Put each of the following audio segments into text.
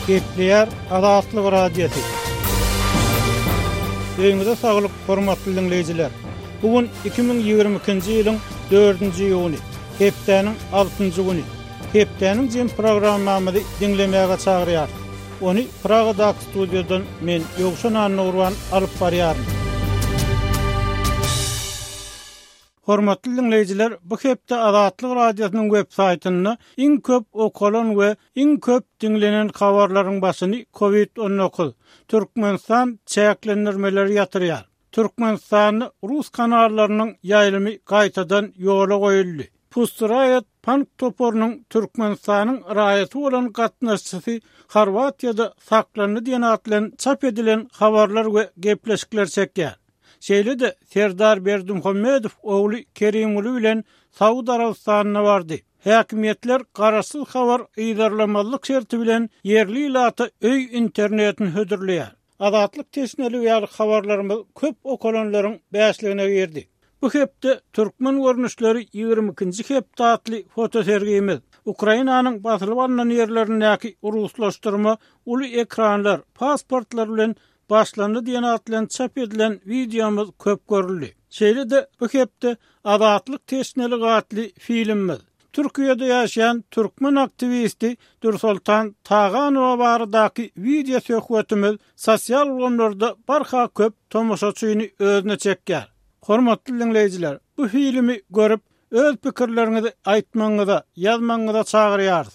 Gepleyer Azatlyk Radiosu. Öňüňizde saglyk, hormatly dinleyijiler. Bugun 2022-nji ýylyň 4-nji ýuny, hepdeniň 6-njy güni. Hepdeniň jem programmamyzy dinlemäge çagyrýar. Onu Pragada studiodan men Ýogşan Annurwan alyp barýarym. Hormatly dinleyijiler, bu hepde Azatlyk Radiosynyň web saýtyny iň köp okalan we iň köp dinlenen habarlaryň başyny COVID-19 Türkmenistan çäklendirmeleri ýatyrýar. Türkmenistan Rus kanallarynyň ýaýlymy gaýtadan ýola goýuldy. Pusturayat Pank toporunyň Türkmenistanyň raýaty bolan gatnaşçysy Horwatiýada saklandy diýen atlan çap edilen habarlar we gepleşikler çekýär. Şeýle de Serdar Berdimuhammedow ogly Kerim Ulu bilen Saud Arabistanyna bardy. Häkimetler garaşsyz habar ýydarlamalyk şerti bilen yerli ýylaty öý internetini hödürleýär. Azatlyk tesneli ýaly habarlarymyz köp okalanlaryň bäşligine berdi. Bu hepde Türkmen görnüşleri 22-nji hepde atly fotosergimiz. Ukrainanyň basylyp alynan ýerlerindäki ruslaşdyrma, uly ekranlar, pasportlar bilen başlandy diýen atlan çap edilen videomuz köp görüldi. Şeýle de bu hepde Azatlyk tesneli gatly filmimiz. Türkiýede ýaşaýan türkmen aktivisti Dursultan Tağanowa baradaky video söhbetimiz sosial ýollarda barha köp tomoşaçyny özüne çekýär. Hormatly dinleyijiler, bu filmi görüp öz pikirleriňizi aýtmaňyza, ýazmaňyza çagyrýarys.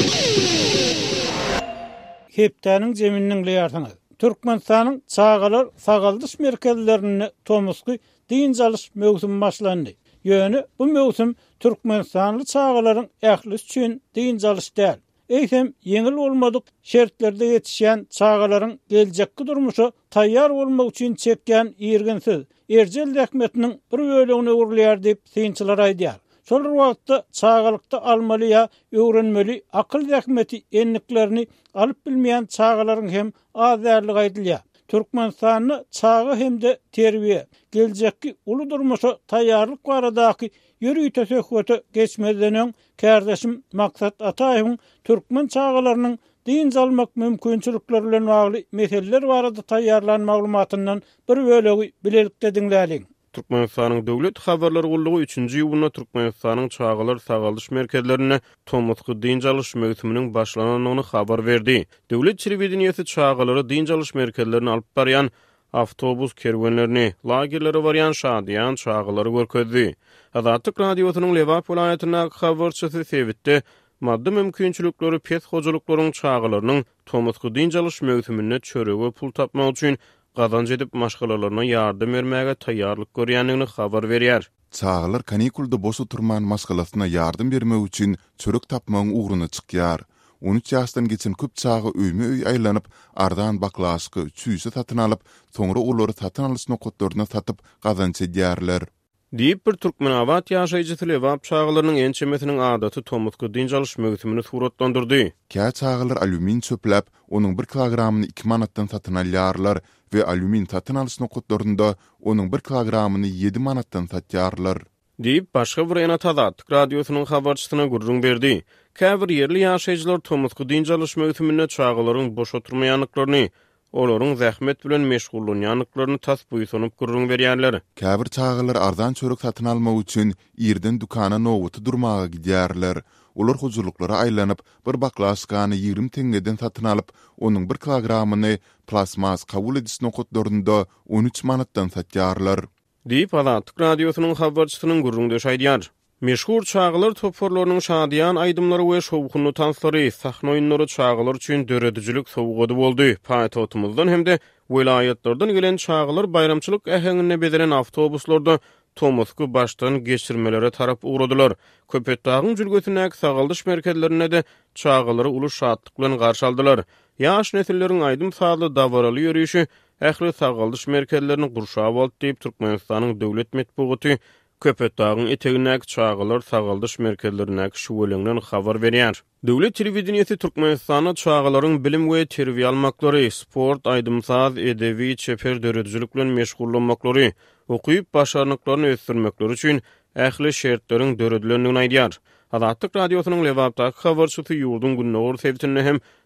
Hepdeniň jeminiň ýarsyňyz. Türkmenistanyň çağalar sagaldyş merkezlerini tomusky diňjaliş mögsümi başlandy. Ýöne bu mögsüm Türkmenistanly çağalaryň ähli üçin diňjaliş däl. Eýsem ýeňil bolmadyk şertlerde ýetişýän çağalaryň geljekki durmuşa taýýar bolmak üçin çekýän ýergensiz erjel rahmetiniň bir bölegini urlaýar diýip synçylar aýdýar. Şol wagtda çağalykda almaly ýa öwrenmeli akyl rahmeti enliklerini alyp bilmeýän çağalaryň hem az därligi aýdylýar. Türkmenistanyň çağı hemde terbiýe, geljekki uly durmuşa taýýarlyk baradaky ýürüýte söhbete geçmeden öň kärdeşim Maksat Ataýewiň türkmen çağalarynyň diň almak mümkinçilikleri bilen bagly meseleler barada taýýarlan maglumatyndan bir bölegi bilelikde dinläliň. Türkmenistanyň döwlet habarlary gullugy 3-nji ýylyna Türkmenistanyň çağalar sagaldyş merkezlerine tomusky diňjaliş mögsüminiň başlananyny habar berdi. Döwlet telewizionyasy çağalary diňjaliş merkezlerine alyp barýan avtobus kerwenlerini, lagerlere barýan şadyan çağalary görkezdi. Azatlyk radiosynyň Lewap vilayatyna habarçysy Sewitde maddi mümkinçilikleri pes hojalyklaryň çağalarynyň tomusky diňjaliş mögsümine çörege pul tapmak üçin gazanç edip maşgalalaryna ýardym bermäge taýýarlyk görýändigini habar berýär. Çağalar kanikulda boş oturman maşgalasyna ýardym bermek üçin çörek tapmagyň ugruny çykýar. 13 ýaşdan geçen köp çağı öýme-öý aýlanyp, ardan baklaşky, çüýse satyn alyp, soňra olary satyn alyş nokotlaryna satyp gazanç edýärler. Diýip bir türkmen awat ýaşaýjysy Lewap çağalarynyň ençemesiniň adaty tomusky diňjaliş mögsümini suratlandyrdy. Kä çağalar alümin çöpläp, onuň 1 kilogramyny 2 manatdan satyn alýarlar we alümin satyn alyş nokotlarynda onuň 1 kilogramyny 7 manatdan satýarlar. Diýip başga bir Azatlyk radiosynyň habarçysyna gurrun berdi. Käbir ýerli ýaşaýjylar tomusky diňjaliş mögsümine çağalaryň boş oturmaýanlyklaryny, olaryň zähmet bilen meşgullanýanlyklaryny tas buýsanyp gurrun berýärler. Käbir çağalar ardan çörek satyn almak üçin ýerden dukana nowaty durmaga gidýärler. Olar huzurluklary aýlanyp, bir baklaşkany 20 tengeden satyn alyp, onuň 1 kilogramyny plasmas kabul ediş nokotlarynda 13 manatdan satýarlar. Diýip Azatlyk radiosynyň habarçysynyň gurrundy şaýdýar. Meşhur çağalar toporlarynyň şadyan aýdymlary we şowkunly tanslary, sahna oýunlary çağalar üçin döredicilik sowgady boldy. Paýtagatymyzdan hemde vilayatlardan gelen çağalar bayramçylyk ähengine bederen awtobuslarda tomusky başdan geçirmelere tarap uğradylar. Köpetdağyň jülgesindäki sagaldyş merkezlerine de çağalary uly şadlyk bilen garşy aldylar. Ýaş nesilleriň aýdym sazly dawaraly ýürüýüşi ähli sagaldyş merkezlerini gurşap aldy diýip Türkmenistanyň döwlet medeniýeti Köpetdağyň etegindäki çağalar sagaldyş merkezlerindäki şuwelengden habar berýär. Döwlet telewizionyasy Türkmenistanyň çağalaryň bilim we terbiýe almaklary, sport, aýdymsaz, edebi, çeper döredicilik bilen meşgullanmaklary, okuyup başarnyklaryny ösdürmekleri üçin ähli şertleriň döredilendigini aýdýar. Azatlyk radiosynyň Lewapdaky habarçysy ýurdun Günnäwür Sewitine hem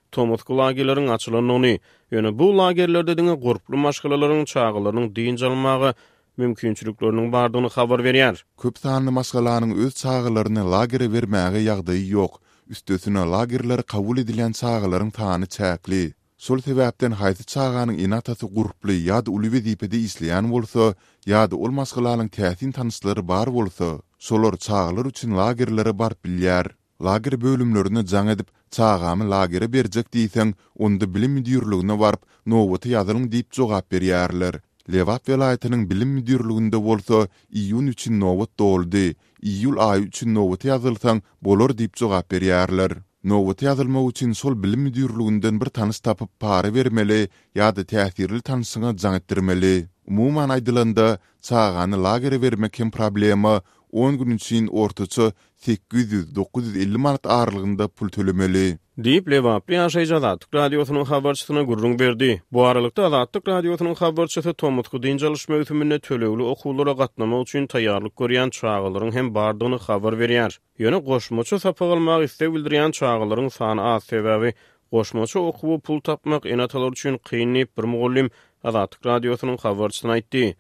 Tomutkul lagerleriň açylanyny, ýöne bu lagerlerde diňe gorply maşgalalaryň çağılarynyň diýinç almagy mümkinçilikleriniň bardygyny habar berýär. Köp sanly maşgalanyň öz çağılaryny lagere bermäge ýagdaýy ýok. Üstesine lagerler kabul edilen çağılaryň tany çäkli. Şol sebäpden haýsy çağanyň inatasy gurply ýa-da uly dipede isleýän bolsa, ýa-da ol maşgalanyň täsin tanyşlary bar bolsa, şolar çağılar üçin lagerlere barp bilýär. Lager bölümlerini jaň edip çağamy lagere berjek diýseň, onda bilim müdürligine barp nowaty ýazylyň diýip jogap berýärler. Lewat welaýatynyň bilim müdürliginde bolsa, iýun üçin nowat doldy, iýul aýy üçin nowat ýazylsaň bolar diýip jogap berýärler. Nowat ýazylmak üçin şol bilim müdürliginden bir tanys tapyp para bermeli ýa-da täsirli tanysyňa jaň etdirmeli. Umuman aýdylanda, çağany lagere bermek hem problema 10 gün üçin ortaça 800-950 manat aralygynda pul tölemeli. Diýip Lewaply ýaşaýjy Azatlyk radiosynyň habarçysyna gurrun berdi. Bu aralykda Azatlyk radiosynyň habarçysy Tomutku diň çalyş möhümine tölegli okuwlara gatnamak üçin taýýarlyk görýän çağılaryň hem bardygyny habar berýär. Ýöne goşmaça sapyg almak istek bildirýän çağılaryň sany az sebäbi goşmaça okuwy pul tapmak enatalar üçin kynnyp bir mugullim Azatlyk radiosynyň habarçysyna aýtdy.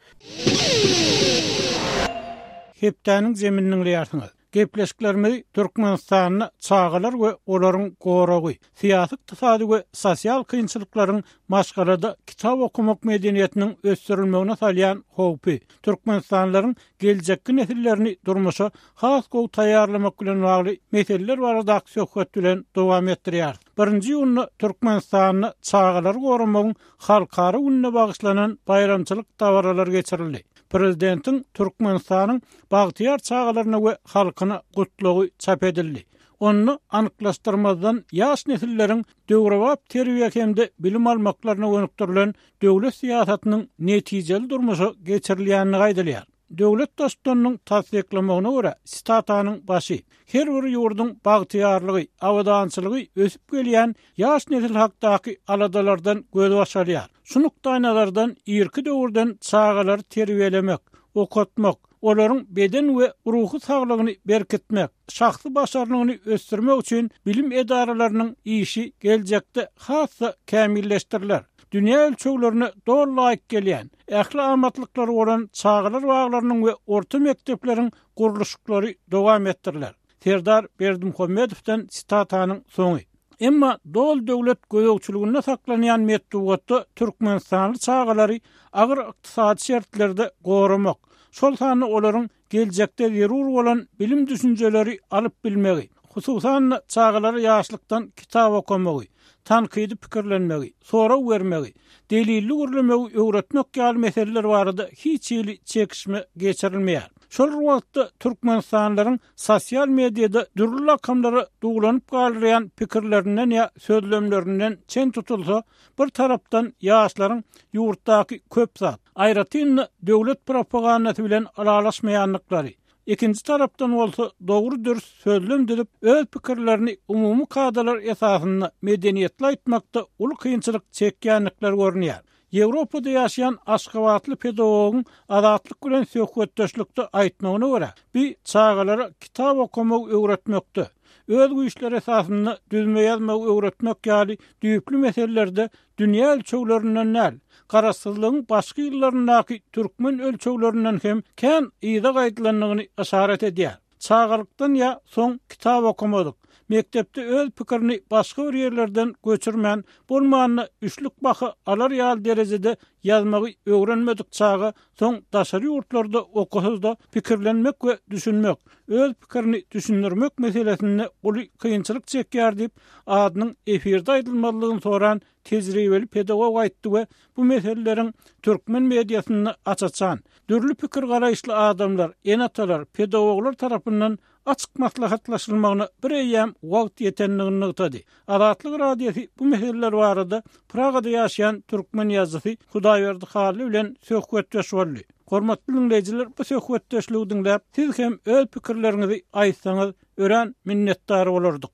Hepdäniň zemininiň ýartyňy. Gepleşiklerimi Türkmenistanyny çağılar we olaryň goragy, syýasy, ykdysady we sosial kynçylyklaryň maşgalada kitap okumak medeniýetiniň ösdürilmegine salýan howpy, türkmenistanlylaryň geljekki nesillerini durmuşa has gowy taýýarlamak bilen bagly meseleler barada söhbet bilen dowam etdirýär. 1-nji ýylyny Türkmenistanyny çağılar goramagyň halkara gününe bagyşlanan bayramçylyk dawralar geçirildi. Prezidentin Türkmenistanyň bagtyar çağılaryna we halkyna gutlugy çap edildi. Onu anyklaşdyrmadan ýaş nesilleriň döwrewap terbiýe hemde bilim almaklaryna gönükdirilen döwlet siýasatynyň netijeli durmuşy geçirilýänini gaýdalýar. Döwlet dostlarynyň tasdiklamagyna görä, statatynyň başy her bir ýurduň bagtyarlygy, awadançylygy ösüp gelýän ýaş nesil hakdaky aladalardan göz başarýar. Şunukda nazardan irki döwürden çağalary terbiýelemek, okutmak, olaryň beden we ruhy saglygyny berkitmek, şahsy başarlygyny ösdürmek üçin bilim edaralarynyň işi geljekde hassa kämilleşdirilýär. Dünýä ölçeglerini doğru laýyk gelýän, ähli amatlykları bolan çağalar baglarynyň we orta mektepleriň guruluşlary dowam etdirilýär. Serdar Berdimuhammedowdan sitatatynyň soňy. Emma dol döwlet göýekçiligine saklanýan metdugatda Türkmenistanly çağalary agyr ykdysady şertlerde goramak, şol sany olaryň geljekde zerur bolan bilim düşünjeleri alyp bilmegi, hususan çağalary ýaşlykdan kitap okumagy, tanqidi pikirlenmegi, soraw bermegi, delilli görlemegi öwretmek ýaly meseleler barada hiç ýyly çekişme geçirilmeýär. Şol wagtda Türkmenistanlylaryň sosial mediada dürli rakamlary dugulanyp galýan pikirlerinden ýa sözlemlerinden çen tutulsa, bir tarapdan ýaşlaryň ýurtdaky köp zat, aýratyn döwlet propagandasy bilen aralaşmaýanlyklary, ikinji tarapdan bolsa dogry dürüst sözlem edip öz pikirlerini umumy kadalar esasynda medeniýetli aýtmakda uly kynçylyk çekýänlikler görünýär. Ýewropada ýaşaýan Aşgabatly pedagogyň azatlyk bilen söhbetdeşlikde aýtmagyna görä, bir çağalara kitap okumak öwretmekde, öz güýçleri esasynda düzme ýazmak öwretmek ýaly düýpli meselelerde dünýä ölçeglerinden näl, garaşsyzlygyň başga ýyllaryndaky türkmen ölçeglerinden hem kän ýyda gaýdylanyny işaret edýär. Çağalykdan ýa soň kitap okumadyk. Mektepde öz pikirini başga bir ýerlerden göçürmän bolmanyny üçlük bahy alar ýaly derejede ýazmagy öwrenmedik çağa soň daşary ýurtlarda okusuzda pikirlenmek we düşünmek, öz pikirini düşündirmek meselesinde uly kynçylyk çekýär diýip adynyň efirde aýdylmalygyny soran tejribeli pedagog aýtdy we bu meseleleriň türkmen mediasyny açaçan, dürli pikir garaýşly adamlar, enatalar, pedagoglar tarapyndan açık maslahatlaşılmagyna bir eýem wagt ýetenligini ýetdi. Azatlyk radiosy bu meseleler barada Pragada ýaşaýan türkmen ýazgysy Hudaýberdi Haly bilen söhbetdeş boldy. Hormatly dinleýijiler, bu söhbetdeşligi dinläp, siz hem öz pikirleriňizi aýtsaňyz ören minnetdar bolardyk.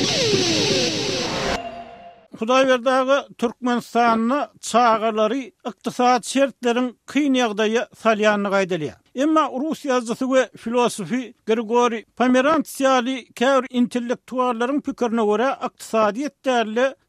Hudaýberdi Türkmenistanyny çağalary ykdysady şertleriň kyn ýagdaýa salýanyny gaýdalýar. Emma Rus ýazgysy we filosofi Grigori Pomerantsiýaly käwr intellektuallaryň pikirine görä ykdysadyýet däli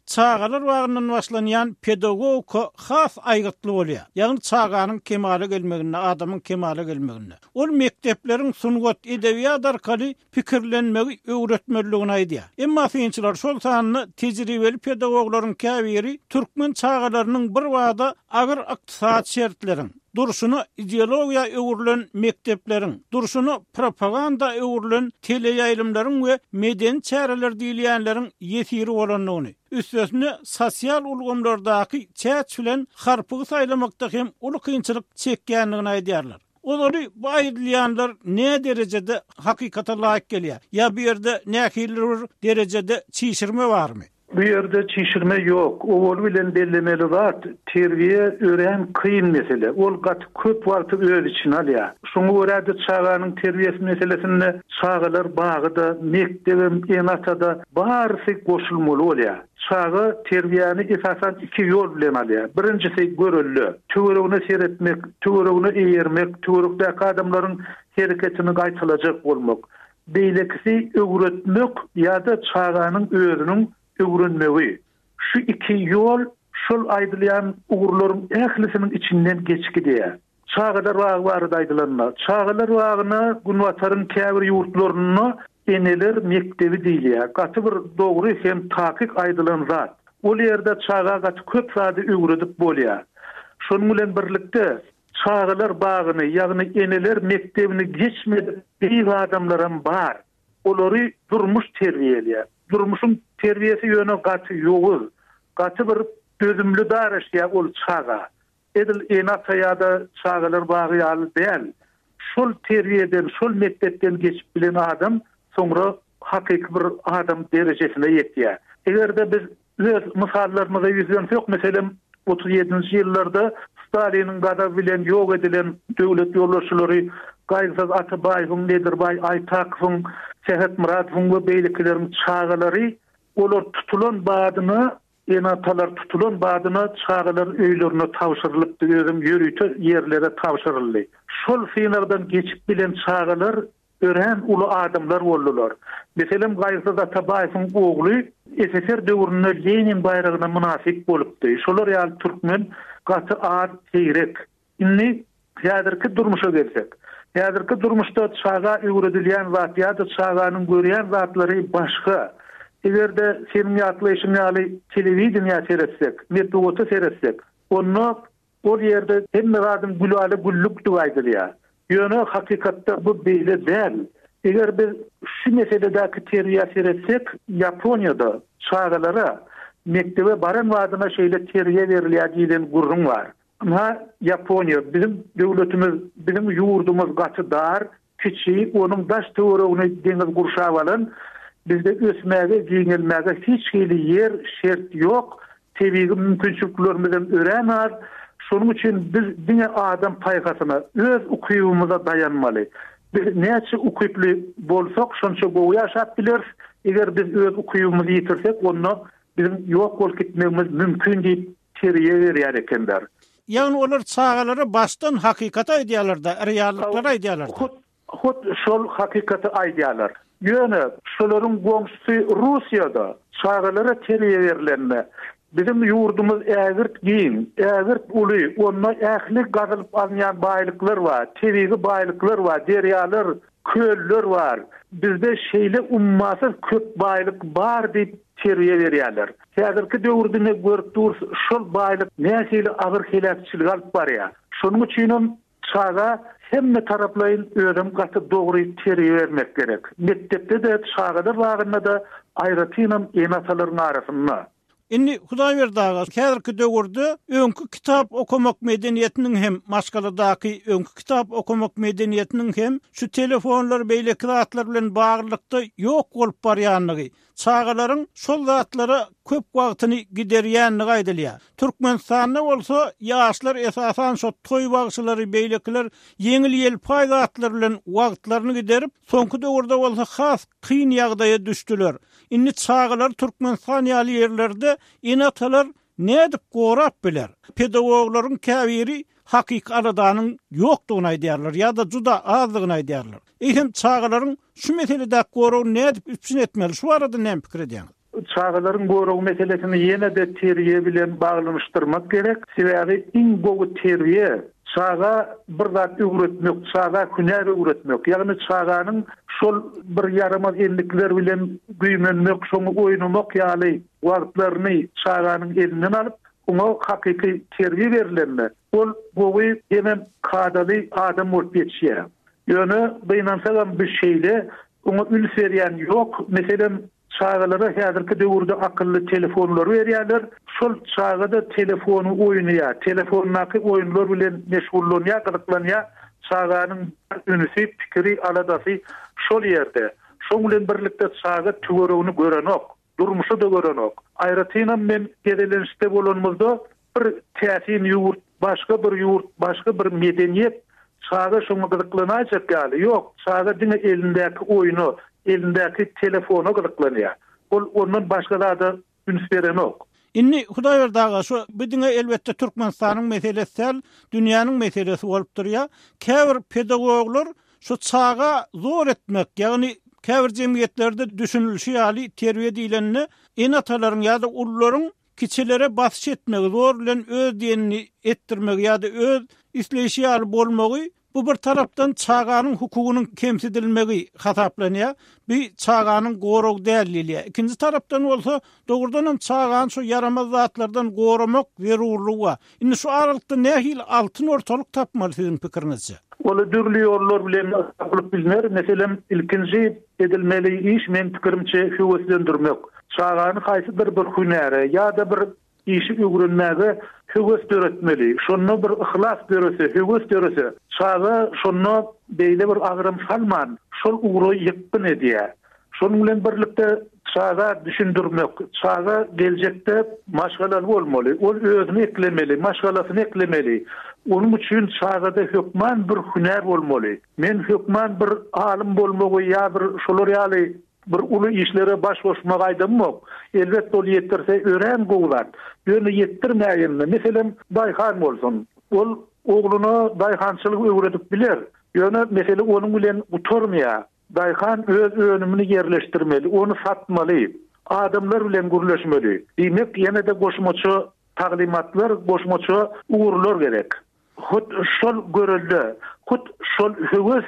çağalar wagtyndan başlanýan pedagogika has aýgytly bolýar. Ýagny çağanyň kemale gelmegine, adamyň kemale gelmegine. Ol mektepleriň sungat edebiýat arkaly pikirlenmegi öwretmeligini aýdýar. Emma fiňçiler şol sanyny tejribeli pedagoglaryň käbiri türkmen çağalarynyň bir wagda agyr ykdysat şertleriň duruşunu ideologiya öwürlen mektepleriň, duruşunu propaganda öwürlen teleýaýlymlaryň we medeni çäreler diýilýänleriň ýetiri bolanyny, üstesine sosial ulgamlardaky çäç bilen harpygy saýlamakda hem uly kynçylyk çekýänligini aýdýarlar. Olary bu aýdylýanlar ne derejede hakykata laýyk gelýär? Ya bir ýerde näkiler derejede çiğşirme barmy? Bu yerde çişirme yok. Ol bilen bellemeli zat, terbiye öğren kıyın mesele. Ol gat köp wagty öz için alýar. Şoňa görä çağanyň terbiyesi meselesinde çağalar bagda, mektebim, enatada barsy goşulmaly bolýar. Çağı terbiyany esasan iki ýol bilen alýar. Birincisi görüllü, töweregine seretmek, töweregine eýermek, töweregdäki adamlaryň hereketini gaýtylajak bolmak. Beýlekisi öwretmek ýa-da çağanyň özüniň öwrenmegi. Şu iki ýol şol aýdylýan ugurlaryň ählisiniň içinden geçikdir. Çağalar wagty aýdylanlar. Çağalar wagyna Gunwataryň käbir ýurtlaryny eneler mektebi diýilýär. Gaty bir dogry hem takyk aýdylan zat. Ol ýerde çağa gaty köp sady öwredip bolýar. Şonuň bilen birlikde çağalar bagyny, ýagny eneler mektebini geçmedi bir adamlaram bar. Olary durmuş terbiýelýär. Durmuşun terbiyesi ýöne gaty ýoğuz. Gaty bir dözümlü daraşýa ol çağa. Edil enata ýa-da çağalar bagy ýaly däl. Şol terbiyeden, şol mektepden geçip bilen adam soňra hakyky bir adam derejesine ýetýär. Egerde biz öz mysallarymyza ýüzlensek, meselem 37-nji ýyllarda Stalinin gada bilen ýok edilen döwlet ýolbaşçylary Gaýsaz Atabaýewiň, Nedirbay Aýtakowyň, Sehet Muradowyň we beýlekleriň çağalary olar tutulan badyny, enatalar tutulan badyny çağalar öýlerine tawşyrylypdy, özüm ýörüýte ýerlere tawşyryldy. Şol finardan geçip bilen çağalar ören uly adamlar boldular. Meselem Gaýsaz Atabaýewiň ogly SSR döwründe Lenin bayragyna münasip bolupdy. Şolar ýaly türkmen gaty ad teýrek. Inni häzirki durmuşa gelsek. Häzirki durmuşda çağa öwredilýän zat ýa-da çağanyň görýän zatlary başga. Egerde senin ýatlyşyň ýaly telewizioniýa seretsek, medeniýete seretsek, onu o ýerde hemme adam gülaly güllük diýilýär. Ýöne hakykatda bu beýle däl. Eger biz şu meseledäki terbiýe seretsek, Ýaponiýada çağalara mektebe baran wadyna şeýle terbiýe berilýär diýen gurrun bar. Ama Yaponiya bizim döwletimiz, bizim ýurdumyz gaty dar, kiçi, onun daş töweregine deňiz gurşap alan, bizde ösmäge, giňelmäge hiç hili yer, şert ýok. Tebii mümkinçiliklerimizden ören var. Şonuň üçin biz diňe adam paýgasyna, öz ukybymyza dayanmaly. Biz näçe ukybly bolsak, şonça gowy ýaşap bileriz. Eger biz öz ukybymyzy ýitirsek, onu bizim ýok bolup gitmegimiz mümkin diýip terbiýe berýär ekenler. Ýagny olar çağalary başdan hakykat aýdýarlar-da, reallyklary aýdýarlar. Hut şol hakykaty aýdýarlar. Ýöne şolaryň goňşusy Russiýada çağalara terbiýe berilenme. Bizim ýurdumyz ägirt giň, ägirt uly, onda ähli gazylyp alýan baýlyklar bar, tebii baýlyklar bar, derýalar, köller bar. Bizde şeýle ummasyz köp baýlyk bar diýip terbiýe berýärler. Häzirki döwürde görüp dursa şol baýlyk näçe agyr helakçylyk alyp barýar. Şonuň üçin çağa hemme taraplaryň özüm gaty dogry terbiýe bermek gerek. Mektepde de çağada wagyna da aýratynam enatalaryň arasynda. Inni Hudaý berdaga häzirki döwürde öňkü kitap okumak medeniýetiniň hem maşgaladaky öňkü kitap okumak medeniýetiniň hem şu telefonlar beýlekler bilen baglykda ýok bolup barýanlygy, çağalaryň şol zatlary köp wagtyny giderýänligi aýdylýar. Türkmenistanda bolsa ýaşlar esasan şo toý bagşylary beýlekler ýeňil ýel paýdatlar bilen wagtlaryny giderip, soňky döwürde bolsa has kyn ýagdaýa düşdiler. Inni çağalar Türkmenistan ýaly ýerlerde enatalar nädip gorap biler. Pedagoglaryň käbiri hakyky aradanyň ýokdugyny aýdýarlar ýa-da juda azdygyny aýdýarlar. Eýsem çağalaryň şu meselede goraw nädip üstün etmeli? Şu arada näme pikir edýäňiz? çağaların gorağı meselesini yine de terbiye bilen bağlanıştırmak gerek. Sebäbi iň gowy terbiye çağa bir zat öwretmek, çağa hüner öwretmek. Ýagny çağanyň şol bir yaramaz endikler bilen güýmenmek, şoňa oýnamak ýaly wagtlaryny çağanyň elinden alyp, ona hakyky terbiye berilenme. Ol gowy hemem kadaly adam bolup ýetişýär. Ýöne beýnansalam bir şeýle ona ül berýän ýok. Meselem çağalara häzirki döwürde akylly telefonlar berýärler. Şol çağda telefonu oýnaýar, telefonnaky oýunlar bilen meşgullanýar, gyzyklanýar. Çağanyň ünüsi, pikiri, aladasy şol ýerde. Şoň bilen birlikde çağa tügeregini görenok, durmuşy da görenok. Aýratynam men gedelenişde bolanmazda bir täsin ýurt, başga bir ýurt, başga bir medeniýet çağa şoňa gyzyklanajak ýaly. Ýok, çağa diňe elindäki oýunu, elindäki telefona gyzyklanýar. Ol ondan başgalarda üns berenok. Inni Hudaýberdaga şu bidiňe elbetde Türkmenistanyň meselesi, dünýäniň meselesi bolup durýar. Käbir pedagoglar şu çağa zor etmek, ýagny käbir jemgyýetlerde düşünülşi ýaly terbiýe diýlenini enatalaryň ýa-da ullaryň kiçilere basyş etmek, zor bilen öz diýenini etdirmek ýa-da öz isleýişi ýaly bolmagy bu bir tarapdan çağanyň hukugynyň kemsidilmegi hasaplanýar. Bir çağanyň gorog dälili. İkinji tarapdan bolsa dogrudan çağany şu yaramaz zatlardan goramak zerurlygy var. Indi şu aralykda nähil altyn ortalyk tapmaly siziň pikirinizçe? Ola dürli ýollar bilen akylyp bilmer. Meselem ilkinji edilmeli iş men pikirimçe höweslendirmek. Çağany haýsydyr bir hünäre ýa-da bir işi öwrenmäge höwes öğretmeli. Şonu bir ihlas berese, höwes berese. Çağa şonu beýle bir agrym salman, şol uğru ýykdyn edýär. Şonuň bilen birlikde çağa düşündirmek, çağa geljekde maşgalaly bolmaly, ol özüni eklemeli, maşgalasyny eklemeli. Onuň üçin çağda hökman bir hüner bolmaly. Men hökman bir alim bolmagy ýa bir şolar ýaly bir ulu işlere baş koşmak aýdymok. Elbetde ol ýetdirse ören gowlar. Ýöne ýetdirmäýänmi? Meselem daýhan bolsun. Ol ogluny daýhançylyk öwredip biler. Ýöne mesele onuň bilen uturmaýar. Daýhan öz önümini yerleşdirmeli, onu satmaly. Adamlar bilen gürleşmeli. Diýmek ýene-de goşmaçy taglimatlar, goşmaçy uğurlar gerek. Hut şol görüldi. Hut şol höwes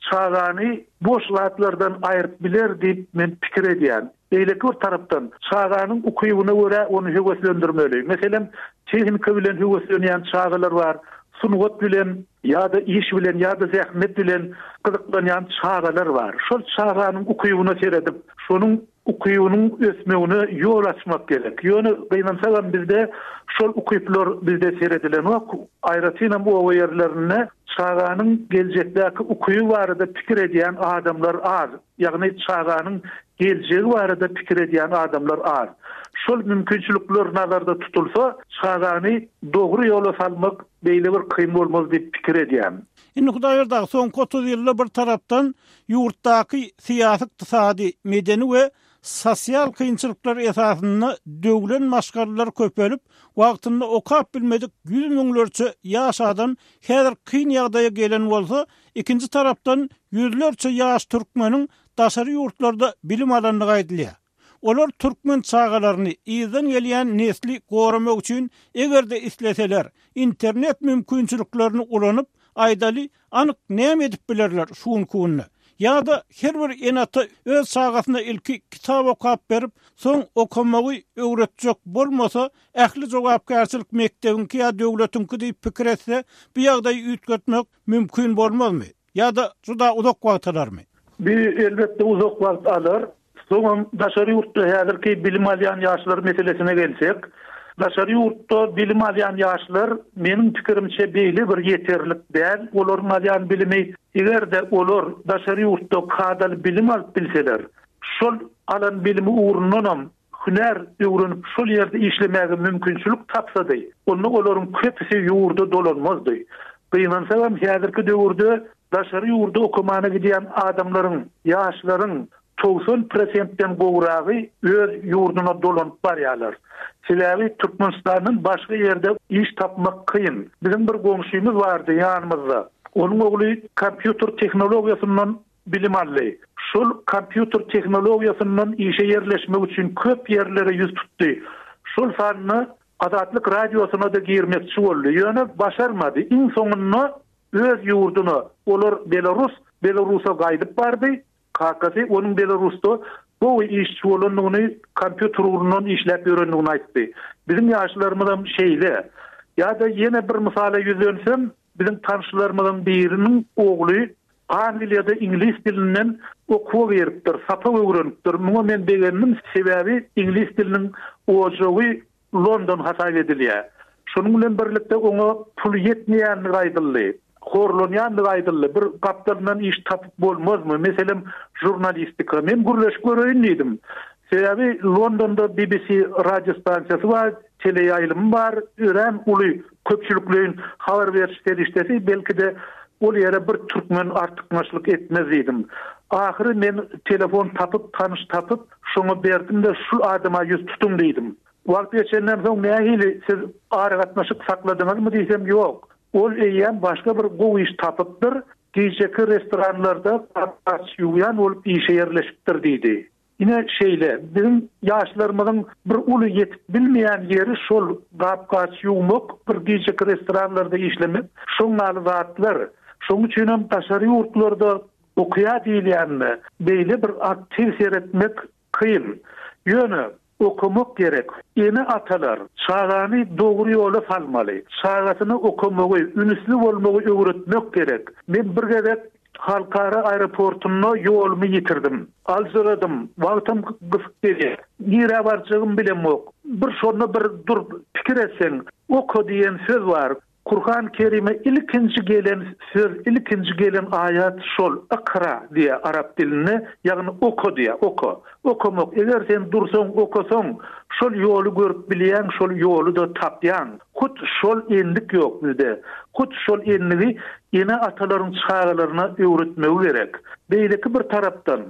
çağany boş zatlardan aýryp biler diýip men pikir edýän. Beýleki bir tarapdan çağanyň ukybyna görä onu höweslendirmeli. Meselem tehnika bilen höweslenýän çağalar bar. Sunugat bilen ýa-da iş bilen ýa-da zähmet bilen gyzyklanýan çağalar bar. Şol çağanyň ukybyna seredip, şonuň ukybynyň ösmegine ýol açmak gerek. Ýöne beýnansalam bizde şol ukyplar bizde seredilen wak aýratynam bu ýerlerine çağanyň geljekdäki ukyby barada pikir edýän adamlar az. Ýagny çağanyň geljegi barada pikir edýän adamlar az. Şol mümkinçilikler nazarda tutulsa, çağany dogry ýola salmak beýle bir kyn bolmaz diýip pikir edýän. Indi Hudaýberdaga soňky 30 ýylda bir tarapdan ýurtdaky syýasy, ykdysady, medeni we sosial kynçylyklar esasyny döwlen maşgarlar köpelip, wagtynda okap bilmedik 100 miňlerçe ýaş adam häzir kyn ýagdaýa gelen bolsa, ikinji tarapdan ýüzlerçe ýaş türkmeniň daşary ýurtlarda bilim alanlygy aýdylýar. Olar türkmen çağalaryny ýyzdan gelýän nesli goramak üçin egerde isleseler, internet mümkinçiliklerini ulanyp, aýdaly anyk näme edip bilerler şuň kuny. Ýa-da her bir enata öz çağasyna ilki kitap okap berip, soň okamagy öwretjek bolmasa, ähli jogapkärçilik mekdebinki ýa döwletiňki diýip pikir etse, bu ýagdaýy ütgetmek mümkin bolmazmy? Ýa-da juda uzak wagt alarmy? Bir elbetde uzak wagt alar. Soňam daşary ýurtda häzirki bilim alýan ýaşlar meselesine gelsek, daşary ýurtda bilim alýan ýaşlar meniň pikirimçe beýle bir ýeterlik däl. Olaryň alýan bilimi egerde olar daşary ýurtda kadal bilim alyp bilseler, şol alan bilimi ugrundan hüner öwrenip şol ýerde işlemäge mümkinçilik tapsady, onu olaryň köpüsi ýurda dolanmazdy. Beýnansalam häzirki döwürde daşary ýurda okumana gidýän adamlaryň, ýaşlaryň 90%den gowragy öz ýurduna dolanyp barýarlar. Sebäbi Türkmenistanyň başga ýerde iş tapmak kyn. Bizim bir goňşymyz bardy ýanymyzda. Onuň ogly kompýuter tehnologiýasyndan bilim aldy. Şol kompýuter tehnologiýasynyň işe yerleşmek üçin köp yerlere yüz tutdy. Şol sanny Azatlyk radiosyna da girmekçi boldy. Ýöne başarmady. Iň soňunda öz ýurduna, olar Belarusa gaýdyp bardy. Kakasy onuň Belarusda bu işçi bolanyny kompýuter urundan işläp ýörendigini aýtdy. Bizim ýaşlarymyzdan şeýle. Ýa-da ýene bir misala ýüzlensem, bizim tanşylarymyzdan biriniň ogly Angliýada ingliz dilinden okuw beripdir, sapa öwrenipdir. Muňa men beğendim sebäbi ingliz diliniň ojagy London hasap edilýär. Şonuň bilen birlikde oňa pul ýetmeýänligi aýdyldy. Horlanýanlygy aýdyldy. Bir gapdardan iş tapyp bolmazmy? Meselem jurnalistika. Men gürleş göreýin diýdim. Sebäbi Londonda BBC radio stansiýasy var, teleýaýlym bar, ören uly köpçüliklerin habar beriş serişdesi belki ol ýere bir türkmen artykmaçlyk etmez diýdim. Ahyry men telefon tapyp, tanyş tapyp, şoňa berdim-de şu adama ýüz tutun diýdim. Wagt geçenden soň nähili siz aragatmaşyk sakladyňyzmy diýsem ýok. Ol eýen başga bir gowy iş tapypdyr, gijeki restoranlarda ýuwyan bolup işe yerleşipdir diýdi. Ine şeýle, bizim ýaşlarymyzyň bir uly ýetip bilmeýän ýeri şol gapgaç ýuwmak, bir gijeki restoranlarda işlemek, şoňaly zatlar. Şoň üçin hem taşary ýurtlarda okuýa diýilýänmi, beýle bir aktiv seretmek kıyın. Ýöne okumak gerek. Eni atalar çağany dogry ýola salmaly. Çağasyny okumagy, ünsli bolmagy öwretmek gerek. Men bir gezek halkara aeroportuna ýolumy ýitirdim. Alsyradym, wagtym gysyk. Nire barjygym bilemok. Bir şonu bir dur pikir etsen, oku diýen söz var. Kur'an-ı Kerim'e ilkinci gelen ayat şol ikra diye Arap dilini, yani oku diye oku. Okumak. Eğer sen dursan okusan şol yolu görüp bilen, şol yolu da tapyan. Kut şol enlik yok bizde. Kut şol enliği yine ataların çağlarına öğretmeyi gerek. Beyleki bir taraftan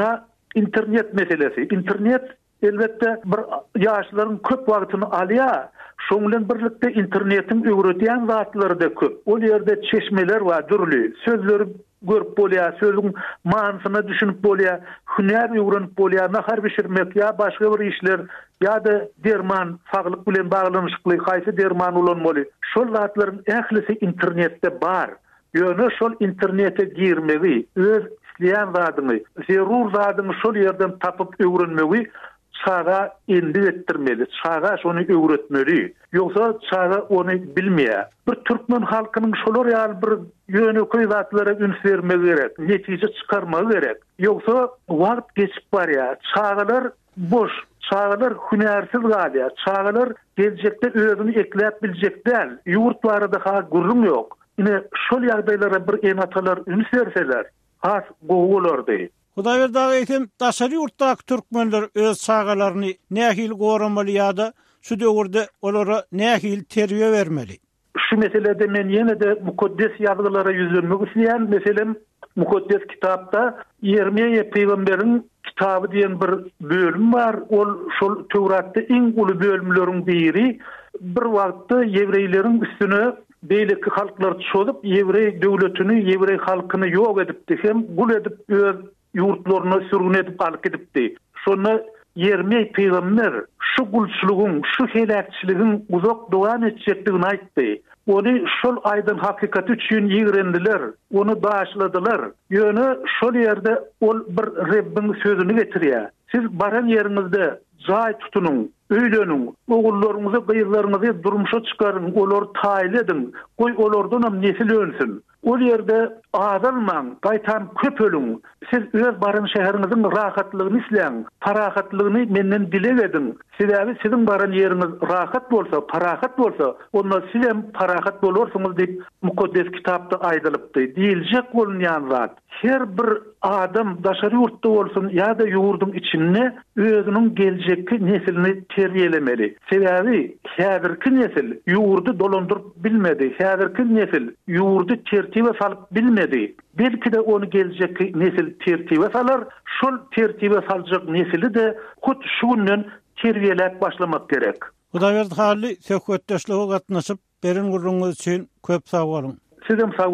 internet meselesi. İnternet elbette bir ýaşlaryň köp wagtyny alýar. Şoň bilen birlikde internetin öwretýän zatlary da köp. O ýerde çeşmeler var, dürli. Sözleri görüp bolýar, sözüň manysyna düşünüp bolýar, hünär öwrenip bolýar, nahar bişirmek ýa başga bir işler, ýa-da derman, saglyk bilen baglanyşykly haýsy derman ulanmaly. Şol zatlaryň ählisi internetde bar. Ýöne şol internete girmegi, öz isleýän zadyny, zerur zadyny şol ýerden tapyp öwrenmegi çağa indi ettirmeli, çağa şonu öwretmeli. Yoksa çağa onu bilmeýär. Bir türkmen halkynyň şolar ýaly bir ýöneköý zatlara üns bermegi gerek, netije çykarmagy gerek. Yoksa wagt geçip barýar. Çağalar boş, çağalar hünärsiz galýar. Çağalar geljekde özüni ekläp biljek däl. Ýurtlarda ha gurrun ýok. Ine şol ýagdaýlara bir enatalar üns berseler, has gowy Hudaýberdi aýtym, daşary ýurtdaky türkmenler öz çağalaryny nähil goramaly ýa-da şu döwürde olara nähil terbiýe bermeli. Şu meselede men ýene de mukaddes ýazgylara ýüzlenmek isleýän, meselem mukaddes kitapda Yermiýe peýgamberiň kitaby diýen bir bölüm bar. Ol şol Tewratda iň uly bölümleriň biri. Bir wagtda ýewreýleriň üstüne beýleki halklar çöldüp, ýewrey döwletini, ýewrey halkyny ýok edipdi, hem gul edip öz ýurtlaryna sürgün edip alyp gidipdi. Şonu Yermiýe peýgamber şu gulçylygyň, şu helakçylygyň uzak dowam etjekdigini aýtdy. Onu şol aýdyn hakykaty üçin ýigrendiler, onu başladylar. Ýöne şol ýerde ol bir Rabbiň sözüni getirýär. Siz baran ýeriňizde jaý tutunyň, öýleniň, ogullaryňyzy, gyýylaryňyzy durmuşa çykaryň, olary taýil edin, goý olardan hem nesil önsün. O ýerde azalmaň, gaýtan köp ölüň. Siz öz baran şäheriniziň rahatlygyny isleň, parahatlygyny menden dilek edin. Sebäbi siziň baran ýeriňiz rahat bolsa, parahat bolsa, onda siz hem parahat bolarsyňyz diýip mukaddes kitapda aýdylypdy. Diýiljek bolýan zat. Her bir adam daşary ýurtda bolsun ýa-da ýurdun içinde özüniň geljekki nesilini terbiýelemeli. Sebäbi häzirki nesil ýurdu dolandyryp bilmedi. Häzirki nesil ýurdu tertibe salyp bilmedi. Belki de onu geljekki nesil tertibe salar, şol tertibe saljak nesili de hut şu günden terbiýelep başlamak gerek. Hudaýberdi hali söhbetdeşlige gatnaşyp berin gurrunňyz üçin köp sag bolun. Sizem sag bolun.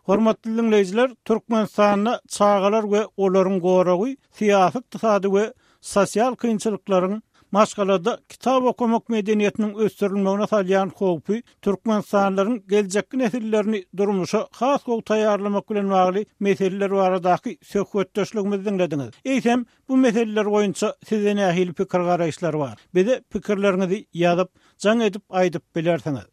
Hormatly dinleyijiler, Türkmenistanyna çağalar we olaryň goragy, syýasy, ykdysady we sosial kynçylyklaryň maşgalada kitap okumak medeniýetiniň ösdürilmegine salýan howpy türkmenistanylaryň geljekki nesillerini durmuşa has gowy taýýarlamak bilen bagly meseleler baradaky söhbetdeşligimizi dinlediňiz. Eýsem, bu meseleler boýunça size nähili pikir garaýşlar bar. Bize pikirlerinizi ýazyp, jaň edip aýdyp bilersiňiz.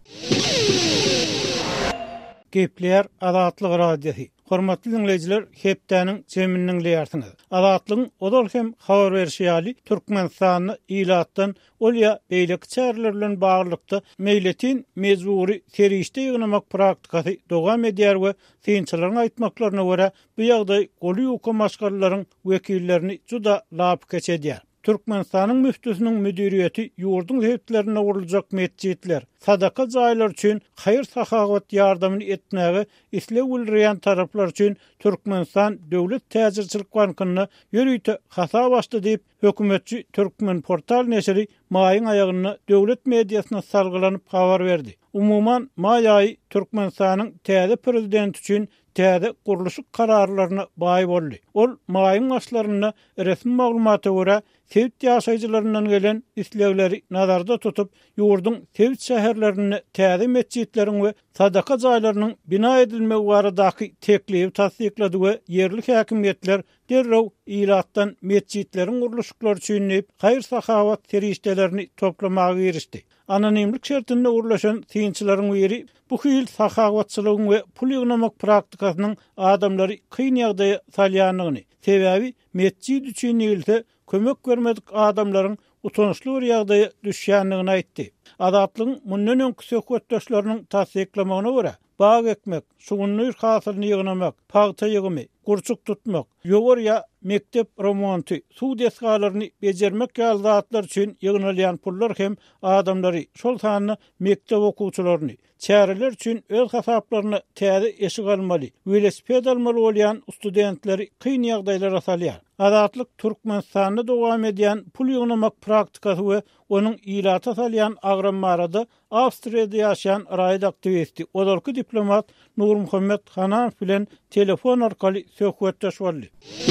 Gepler Azatlyk radiosu. Hormatly dinleyijiler, hepdäniň jeminiň leýärsiňiz. Azatlygyň odol hem habar berişi ýaly Türkmenistanyny ilatdan olya beýlek çäreler bilen baglykda meýletin mezuri serişde ýygnamak praktikasy dowam edýär we synçylaryň aýtmaklaryna görä bu ýagdaý goly ýokam maşgallaryň wekillerini juda lap geçedýär. Türkmenistanyň müftüsiniň müdiriýeti ýurdun heplerine urulacak mesjidler, sadaka jaýlar üçin haýır sahawat ýardamyny etmäge islew bildirýän taraplar üçin Türkmenistan Döwlet Täzirçilik Bankyna ýörüýte hasa başdy diýip hökümetçi Türkmen portal neşri maýyň aýagyna döwlet mediasyna salgylanyp habar berdi. Umuman maý aýy Türkmenistanyň täze prezidenti üçin täze guruluşyk kararlaryna baý boldy. Ol maýyň başlaryna resmi maglumata görä Sevit ýaşaýjylaryndan gelen islewleri nazarda tutup, ýurdun Sevit şäherlerini täze mesjidleriň we sadaka jaýlarynyň bina edilmegi baradaky teklibi tasdiklady we yerli häkimiýetler derrew ilatdan mesjidleriň guruluşyklary üçin haýır sahawat serişdelerini toplamagy girişdi. Anonimlik şertinde uğurlaşan synçylaryň biri bu hyl sahawatçylygyň we pul ýygnamak praktikasynyň adamlary kyn ýagdaýa salýanlygyny, sebäbi mesjid üçin ýylsa kömek görmedik adamlaryň utançly bir ýagdaýa düşýänligini aýtdy. Azatlygyň mundan öňki söhbetdeşleriniň tasdiklamagyna görä, bag ekmek, sugunlyr hasylyny ýygnamak, paýta ýygymy, gurçuk tutmak, ýogorya mektep remonty, suw desgalaryny bejermek ýaly zatlar üçin ýygnalýan pullar hem adamlary şol sanyny mektep okuwçylaryny çäreler üçin öz hasaplaryna täze eşik almaly, velosiped almaly bolýan studentleri kyn ýagdaýlara salýar. Azatlyk Türkmenistanyna dowam edýän pul ýygnamak praktikasy we onuň ilata salýan agrammarada Awstriýada ýaşaýan raýat aktivisti, odalky diplomat Nur Muhammed Hanan bilen telefon arkaly söhbetdeş boldy.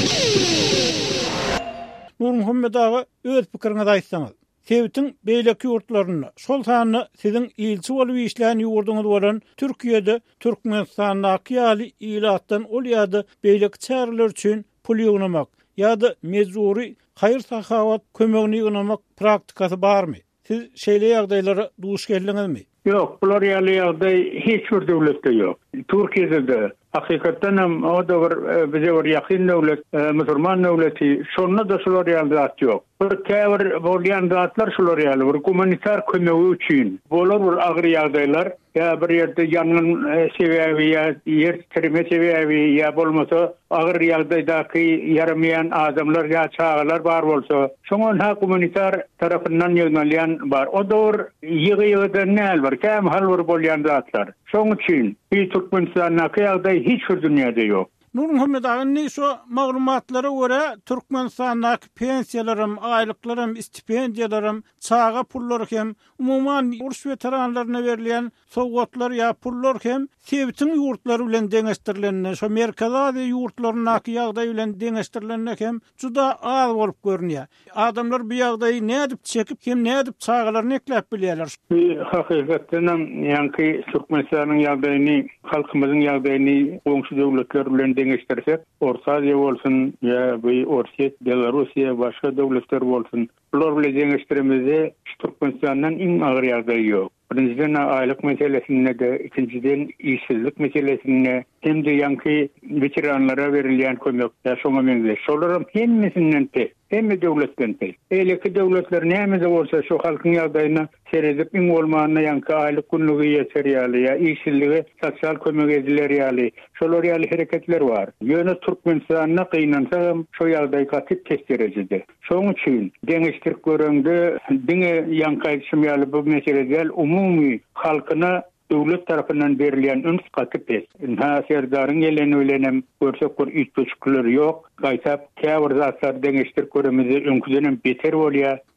Nur Muhammed aga öz pikiriňizi aýtsaňyz. Sevitin beýleki ýurtlaryna, şol sanyny siziň ilçi bolup işlän ýurduňyz bolan Türkiýede Türkmenistanyň ýaly ilatdan olýady beýleki çäreler üçin pul ýygnamak ýa-da mezuri haýır sahawat kömegini ýygnamak praktikasy barmy? Siz şeýle ýagdaýlara duş geldiňizmi? Yok, bular ýaly ýagdaý hiç bir döwletde ýok. Türkiýede hakikaten o da bize bir ýakyn döwlet, musulman döwleti, şonda da şolar ýaly zat ýok. Bir käbir bolýan zatlar şolar ýaly, bir humanitar kömegi üçin. Bolar bir agyr ýagdaýlar, ýa bir ýerde ýanyň sebäbi ýa ýer tirme sebäbi ýa bolmasa agyr ýagdaýdaky ýaramaýan adamlar ýa çağalar bar bolsa, şoňa humanitar tarapyndan ýöňelýän bar. O da ýygy-ýygyda näl bar, käm hal bir bolýan zatlar. Şoň üçin bir Türkmenistanyň ýagdaýy hiç bir dünýäde ýok. Nur Muhammed agynny şu maglumatlara görä Türkmenistanyň pensiýalarym, aýlyklarym, stipendiýalarym, çağa pullar hem umuman uruş veteranlaryna berilýän sowgatlar ýa pullar hem Sevitin ýurtlary bilen deňeşdirilenine, şu Merkez Aziýa ýurtlarynyň ýagdaýy bilen deňeşdirilenine hem juda az bolup görünýär. Adamlar bu ýagdaýy nädip çekip hem nädip çağalaryny ekläp bilýärler. Hakikaten ýanky Türkmenistanyň ýagdaýyny, halkymyzyň ýagdaýyny goňşy döwletler bilen deňeşdirsek, Orta Aziýa bolsun ýa bu Orsiýet, Belarusiýa, başga döwletler bolsun, bular bilen deňeşdirmede Türkmenistanyň iň agyr ýagdaýy ýok. Birinciden aýlyk meselesine de, ikinciden işsizlik meselesine, hem de ýanky veteranlara berilýän kömek, şoňa meňze. Şolaryň hemmesinden pek, hemme döwletden pek. Eýleki döwletler näme bolsa şu halkyň ýagdaýyna seredip iň bolmagyna ýanky aýlyk günlügi ýeterýärli ýa işsizligi, sosial kömek edilýärli, şolar ýaly hereketler bar. Ýöne Türkmenistanyna gynansa şu ýagdaý gatyp tez derejede. Şoň üçin deňeşdirip göreňde diňe ýanky aýtşymýaly bu meselede umumy halkyna döwlet tarapyndan berilýän üns gatyp. Häsiýetdaryň geleni bilenem görsek bir üç buçuklar ýok. Gaýtap käbir zatlar deňeşdirip göremede öňküden beter bolýar.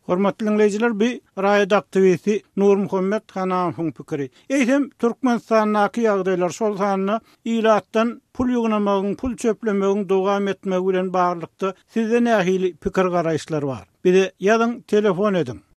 Hormatly dinleyijiler, bir raýat aktivisi Nur Muhammed Hanafoň pikiri. Eýsem Türkmenistanyňky ýagdaýlar şol sanyny ilatdan pul ýugnamagyň, pul çöplemegiň dowam etmegi bilen baglykda sizde nähili pikir garaýşlar bar? Bir de ýazyň, telefon edin.